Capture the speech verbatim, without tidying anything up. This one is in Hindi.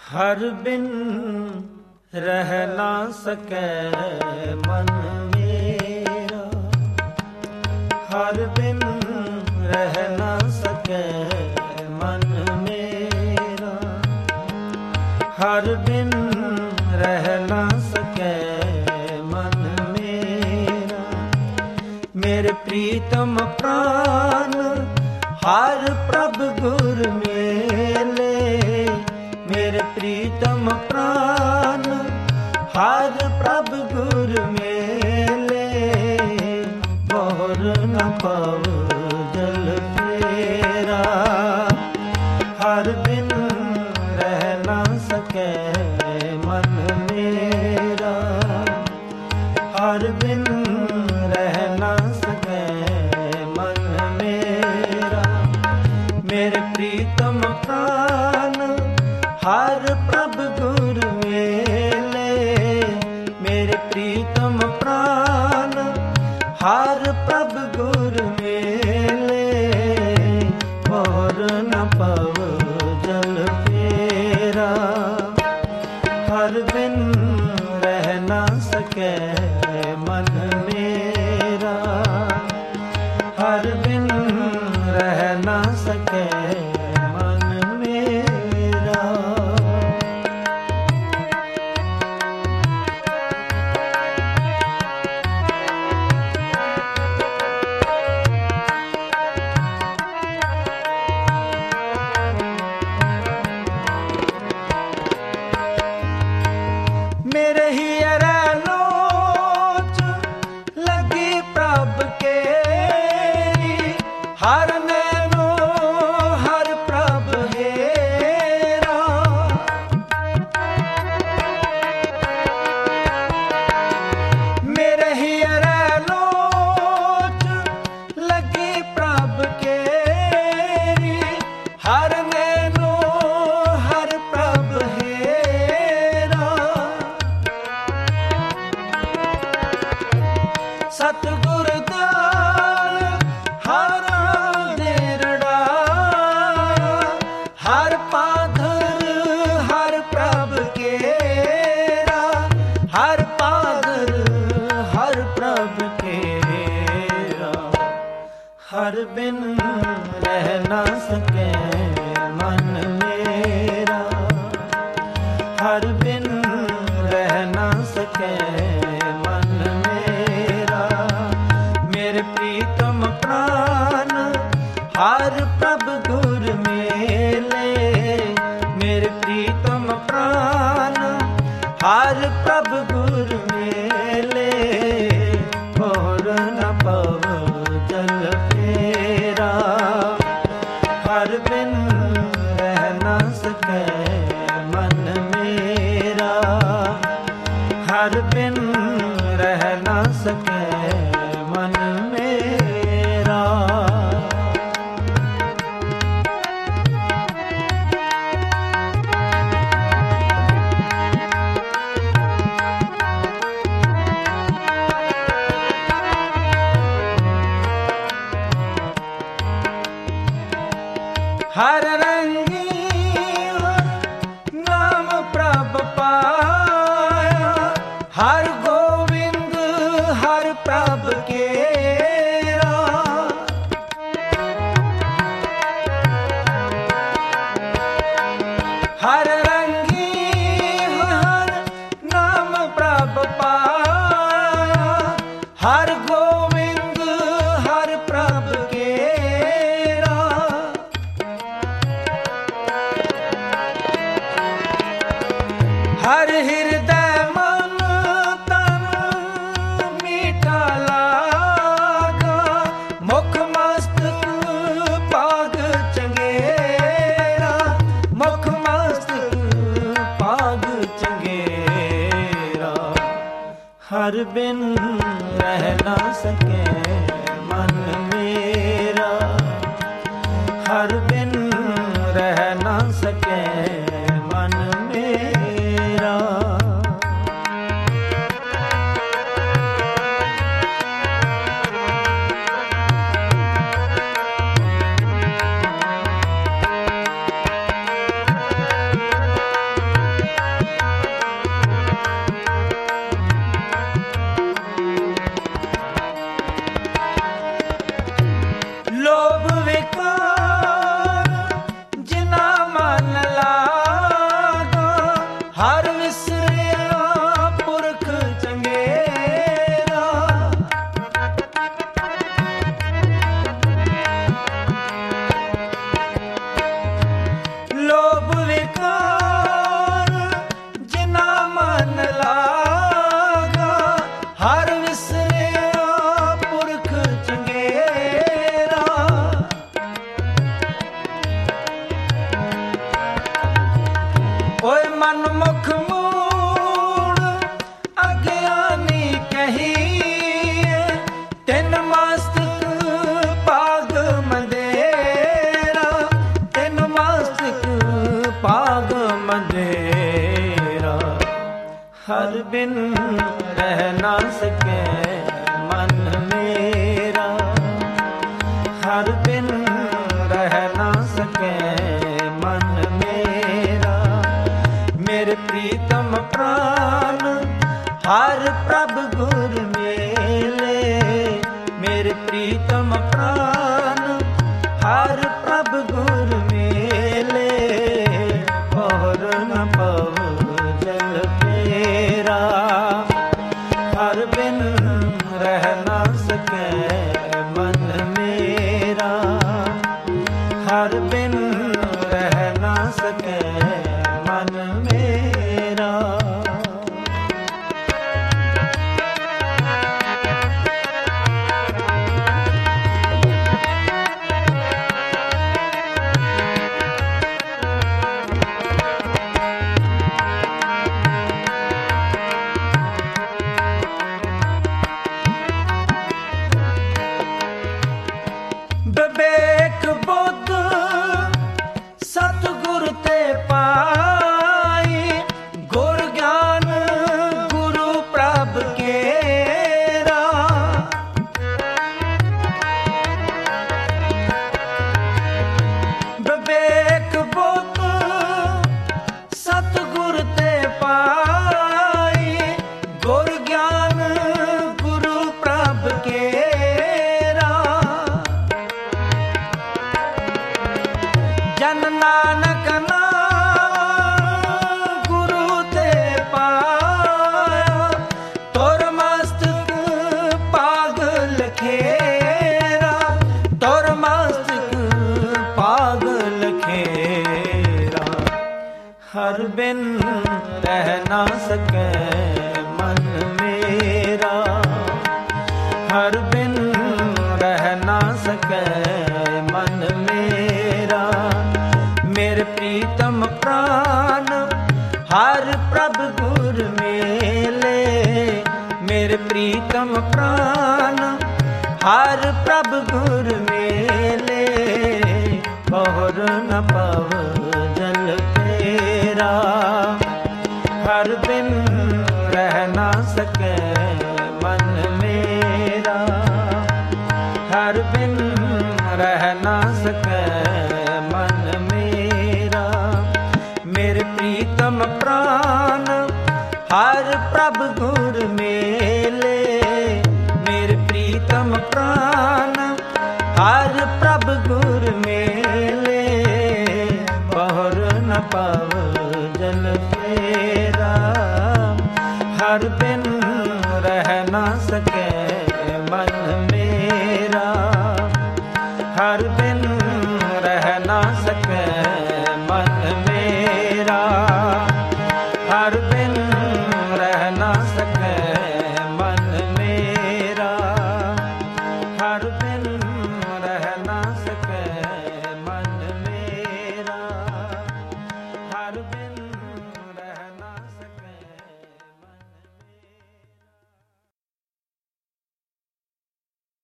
हर बिन रह ना सके मन मेरा, हर बिन रह ना सके मन मेरा, हर बिन रह ना सके मन मेरा। मेरे प्रीतम प्राण हर प्रभ गुर मेले, मेरे प्रीतम प्राण हर प्रभ गुर मेले। मोर न पाव जल फेरा, हर बिन रह ना सके मन मेरा, हर बिन रह ना सके मन मेरा। मेरे प्रीतम प्राण हर प्रभ गुर मेले, मेरे प्रीतम प्राण हर प्रभ गुर मेले। मोर न पव जल फेरा, हर बिन रह ना सके मन मेरा, हर बिन रह ना सके मन मेरा। मेरे ही लोच लगी प्रभ के, हर नैनो हर प्रभ हेरा। मेरे ही लोच लगी प्रभ के, हर नैनो हर प्रभ हेरा। सतगुर दाल हर नेरड़ा, हर पाधर हर प्रभ केरा, हर पाधर हर प्रभ केरा। हर बिन रह ना सके मन मेरा, हर बिन रह ना सके मन मेरा। मेरे प्रीतम प्राण हर प्रभ गुर मेले, मेरे प्रीतम प्राण हर प्रभ गुर मेले। मोर न पव जल फेरा, हर बिन रह ना सके मन मेरा, हर बिन रह ना सके मन मेरा। हर रंगी नाम प्रभ पाया, हर गोविंद हर प्रभ केरा। हर रंगी हर नाम प्रभ पाया, हर गोविंद हर प्रभ केरा। हर हृदय मन तन मीठा लागा, मुख मस्तक पाग चंगेरा, मुख मस्तक पाग चंगेरा। हर बिन रह ना सके मन मेरा, हर बिन रह ना सके मन मेरा। ਮਨ ਮੁਖ ਮੂੜ ਅਗਿਆਨੀ ਕਹੀਏ, ਤਿਨ ਮਸਤਕ ਪਾਗ ਮੰਦੇਰਾ, ਤਿਨ ਮਸਤਕ ਪਾਗ ਮੰਦੇਰਾ। ਹਰ ਬਿਨ ਰਹਿ ਨਾ ਸਕੈ ਮਨ ਮੇਰਾ, ਹਰ ਬਿਨ ਰਹਿ ਨਾ ਸਕੈ ਮਨ ਮੇਰਾ। ਮੇਰੇ ਪ੍ਰੀਤਮ ਪ੍ਰਾਨ ਹਰ ਪ੍ਰਭ ਗੁਰ ਮੇਲੇ, ਮੇਰੇ ਪ੍ਰੀਤਮ ਪ੍ਰਾਨ ਹਰ ਪ੍ਰਭ ਗੁਰ ਮੇਲੇ। ਪਹੁਰ ਨ ਪਵ ਜਲ ਫੇਰਾ, ਹਰ ਬਿਨ ਰਹਿ ਨਾ ਸਕੈ ਮਨ ਮੇਰਾ, ਹਰ ਬਿਨ ਰਹਿ ਨਾ ਸਕੈ ਮਨ ਮੇਰਾ। ਵਿਵੇਕ ਬੁੱਧ ਸਤਿਗੁਰ ਤੇ ਪਾਈ, ਗੁਰ ਗਿਆਨ ਗੁਰੂ ਪ੍ਰਭ ਕੇਰਾ। ਵਿਵੇਕ ਬੁੱਧ ਸਤਿਗੁਰ ਤੇ ਪਾਈ, ਗੁਰ ਗਿਆਨ ਗੁਰੂ ਪ੍ਰਭ ਕੇਰਾ। ਜਨ ਨਾਨਕ ਨਾਮ ਗੁਰੂ ਤੇ ਪਾਇਆ, ਤੁਰ ਮਸਤਕ ਪਾਗ ਲਖੇਰਾ, ਤੁਰ ਮਸਤਕ ਪਾਗ ਲਖੇਰਾ। ਹਰ ਬਿਨ ਰਹਿ ਨਾ ਸਕੈ ਮਨ ਮੇਰਾ, ਹਰ ਬਿਨ ਰਹਿ ਨਾ ਸਕੈ ਮਨ ਮੇਰਾ। ਮੇਰੇ ਪ੍ਰੀਤਮ ਪ੍ਰਾਨ ਹਰ ਪ੍ਰਭ ਗੁਰ ਮੇਲੇ, ਮੇਰੇ ਪ੍ਰੀਤਮ ਪ੍ਰਾਨ ਹਰ ਪ੍ਰਭ ਗੁਰ ਮੇਲੇ। ਬਹੁਰ ਨ ਪਵ ਜਲ ਫੇਰਾ, ਹਰ ਬਿਨ ਰਹਿ ਨਾ ਸਕੈ ਮਨ ਮੇਰਾ, ਹਰ ਬਿਨ ਰਹਿ ਨਾ ਸਕੈ ਮਨ ਮੇਰਾ। ਮੇਰੇ ਪ੍ਰੀਤਮ ਪ੍ਰਾਨ ਹਰ ਪ੍ਰਭ ਗੁਰ ਮੇਲੇ, ਮੇਰੇ ਪ੍ਰੀਤਮ ਪ੍ਰਾਨ ਹਰ ਪ੍ਰਭ ਗੁਰ ਮੇਲੇ। ਬਹੁਰ ਨ ਪਵ ਜਲ ਫੇਰਾ, ਹਰ